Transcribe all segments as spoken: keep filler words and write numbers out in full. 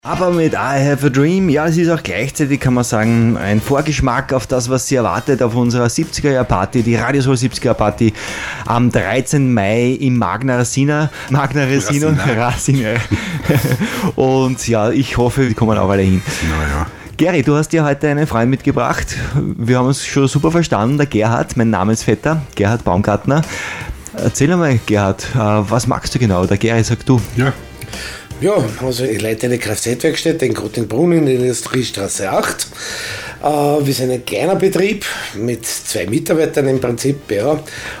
Aber mit I Have a Dream, ja, es ist auch gleichzeitig, kann man sagen, ein Vorgeschmack auf das, was Sie erwartet auf unserer siebziger-Jahr-Party, die Radiosol siebziger-Party am dreizehnten Mai im Magna Rasina, Magna Rasino, Rasina. Und ja, ich hoffe, wir kommen auch alle hin. Naja. Geri, du hast dir heute einen Freund mitgebracht. Wir haben uns schon super verstanden, der Gerhard, mein Namensvetter, Gerhard Baumgartner. Erzähl einmal, Gerhard, was magst du genau? Der Geri sagt du. Ja. Ja, also ich leite eine Kfz-Werkstatt in Grottingbrunn in der Industriestraße acht. Äh, wir sind ein kleiner Betrieb mit zwei Mitarbeitern im Prinzip, ja.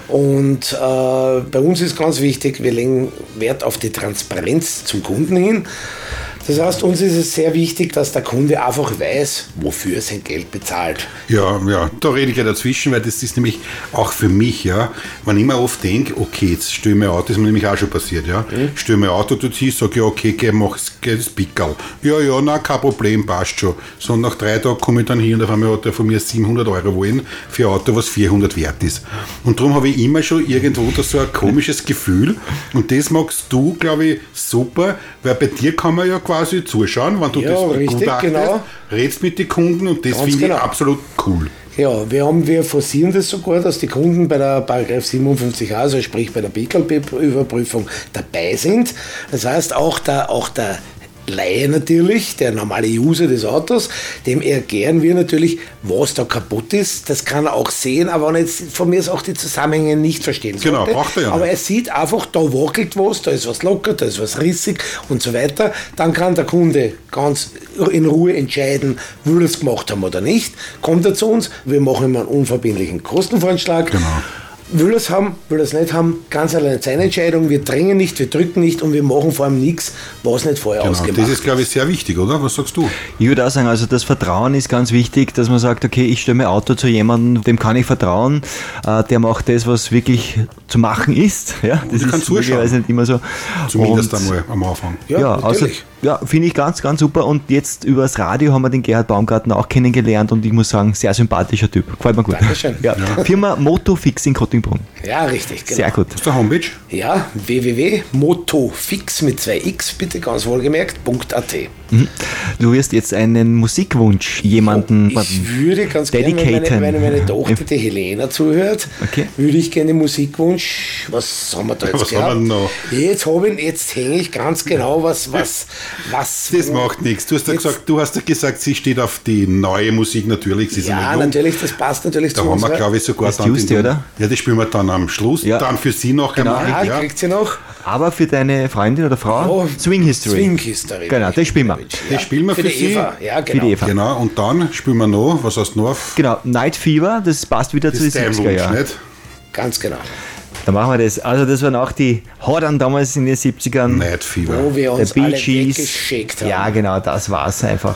Und äh, bei uns ist ganz wichtig, wir legen Wert auf die Transparenz zum Kunden hin. Das heißt, uns ist es sehr wichtig, dass der Kunde einfach weiß, wofür er sein Geld bezahlt. Ja, ja, da rede ich ja dazwischen, weil das ist nämlich auch für mich, ja, wenn ich mir oft denke, okay, jetzt stelle ich mein Auto, das ist mir nämlich auch schon passiert, ja, mhm. stelle mein Auto dorthin, sage ja, okay, geh, mach das Pickerl. Ja, ja, na, kein Problem, passt schon. So, nach drei Tagen komme ich dann hier und auf einmal hat er von mir siebenhundert Euro wollen für ein Auto, was vierhundert wert ist. Und darum habe ich immer schon irgendwo da so ein komisches Gefühl und das magst du, glaube ich, super, weil bei dir kann man ja quasi zuschauen, wenn du ja, das richtig, begutachtest, genau. redest mit den Kunden und das finde genau. ich absolut cool. Ja, wir, haben, wir forcieren das sogar, dass die Kunden bei der Paragraph siebenundfünfzig a, also sprich bei der Pickerl-Überprüfung dabei sind. Das heißt, auch der, auch der Laie natürlich, der normale User des Autos, dem erklären wir natürlich, was da kaputt ist. Das kann er auch sehen, aber wenn jetzt von mir ist auch die Zusammenhänge nicht verstehen sollte. Genau, braucht er ja aber nicht. er sieht einfach, da wackelt was, da ist was locker, da ist was rissig und so weiter. Dann kann der Kunde ganz in Ruhe entscheiden, will er es gemacht haben oder nicht. Kommt er zu uns, wir machen ihm einen unverbindlichen Kostenvoranschlag. Genau. Will er es haben, will er es nicht haben, ganz allein seine Entscheidung. Wir drängen nicht, wir drücken nicht und wir machen vor allem nichts, was nicht vorher Genau, ausgemacht das ist, glaube ich, sehr wichtig, oder? Was sagst du? Ich würde auch sagen, also das Vertrauen ist ganz wichtig, dass man sagt, okay, ich stelle mein Auto zu jemandem, dem kann ich vertrauen, äh, der macht das, was wirklich zu machen ist. Ja, das kann ist zuschauen. möglicherweise nicht immer so. Zumindest und, einmal am Anfang. Ja, ja, also, natürlich. ja, finde ich ganz, ganz super. Und jetzt übers Radio haben wir den Gerhard Baumgartner auch kennengelernt und ich muss sagen, sehr sympathischer Typ. Gefällt mir gut. Dankeschön. Ja. Ja. Firma Motofix in Grottingbrunn. Ja, richtig. Genau. Sehr gut. Hast du eine Homepage? Ja, w w w punkt motofix mit zwei x, bitte ganz wohlgemerkt, .at. Mhm. Du wirst jetzt einen Musikwunsch jemanden Ich würde ganz gerne, wenn meine, meine, meine Tochter, die Helena, zuhört, okay. würde ich gerne Musikwunsch, was haben wir da jetzt Was gehabt? haben wir noch? Jetzt, habe ich, jetzt hänge ich ganz genau, was, was, was. Das macht nichts. Du hast ja Jetzt- gesagt, du hast ja gesagt, sie steht auf die neue Musik natürlich. Sie ist Ja, immer jung. natürlich, das passt natürlich Da zu haben wir, unserer. glaube ich, sogar Das dann Tuesday, den- oder? Ja, das spielen wir dann am Schluss. Ja. Dann für sie noch Genau. einmal. Ja, kriegt sie noch. Aber für deine Freundin oder Frau Oh, Swing History. Swing History. Genau, das spielen wir. Das spielen wir für für die sie. Eva. Ja, Für genau. die Eva. Genau, und dann spielen wir noch, was hast du noch? Genau, Night Fever, das passt wieder Das zu den ist dein siebziger Wunsch, Jahren. nicht? Ganz genau. Dann machen wir das. Also das waren auch die Hordern damals in den siebzigern. Night Fever. Wo wir Der uns Bee alle Gees. weggeschickt haben. Ja, genau, das war's einfach.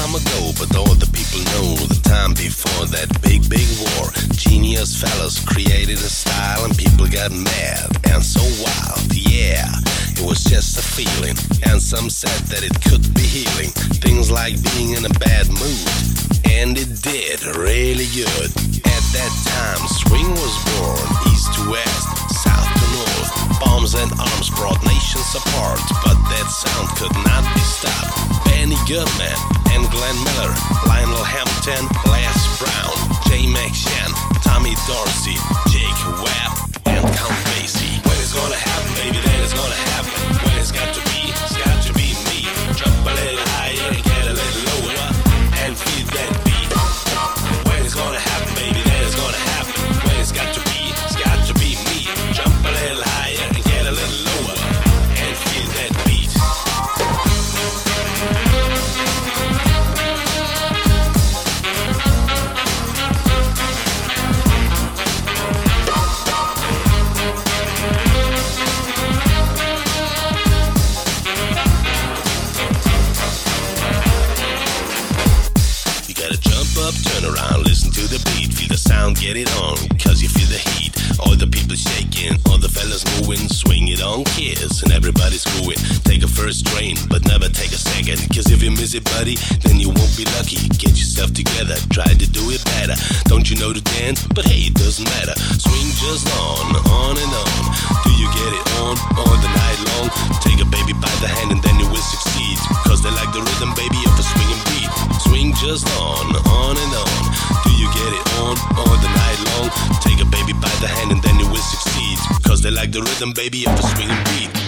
time ago, but all the people know the time before that big, big war. Genius fellas created a style and people got mad and so wild, yeah. It was just a feeling, and some said that it could be healing. Things like being in a bad mood, and it did really good. At that time, swing was born, east to west, south to north. Bombs and arms brought nations apart, but that sound could not be stopped. Benny Goodman and Glenn Miller, Lionel Hampton, Les Brown, Jay McShann, Tommy Dorsey, Jake Webb, and Count Basie. When it's gonna happen, baby, then it's gonna happen. When it's got to be, it's got to be me. Drop a little higher and get a little lower, and feel that beat. When it's gonna happen, baby, then it's gonna happen. When it's got to be, it's got to be me. Jump a little higher and get a little lower, and feel that beat. Up, turn around, listen to the beat, feel the sound, get it on, cause you feel the heat. All the people shaking, all the fellas moving, swing it on, kids, and everybody's going. Take a first train, but never take a second, cause if you miss it, buddy, then you won't be lucky. Get yourself together, try to do it better. Don't you know to dance? But hey, it doesn't matter. Swing just on, on and on. Do you get it on, all the night long? Take a baby by the hand and then you will succeed, cause they like the rhythm, baby, of a swinging beat. Swing just on, on and on. Do you get it on all the night long? Take a baby by the hand and then you will succeed, cause they like the rhythm, baby, of a swinging beat.